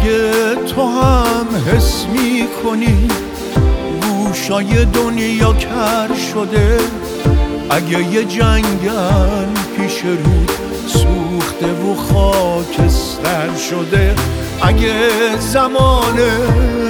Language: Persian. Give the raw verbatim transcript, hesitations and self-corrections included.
اگه تو هم حس میکنی گوشای دنیا کر شده، اگه یه جنگل پیش رود سوخته و خاکستر شده، اگه زمان